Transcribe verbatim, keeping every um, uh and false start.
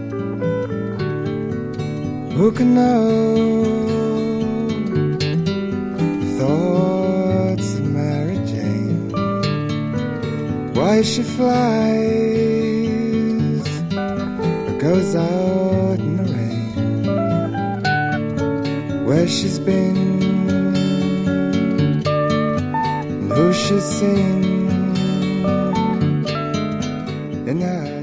Who can know the thoughts of Mary Jane? Why she flies or goes out in the rain? Where she's been and who she's seen in her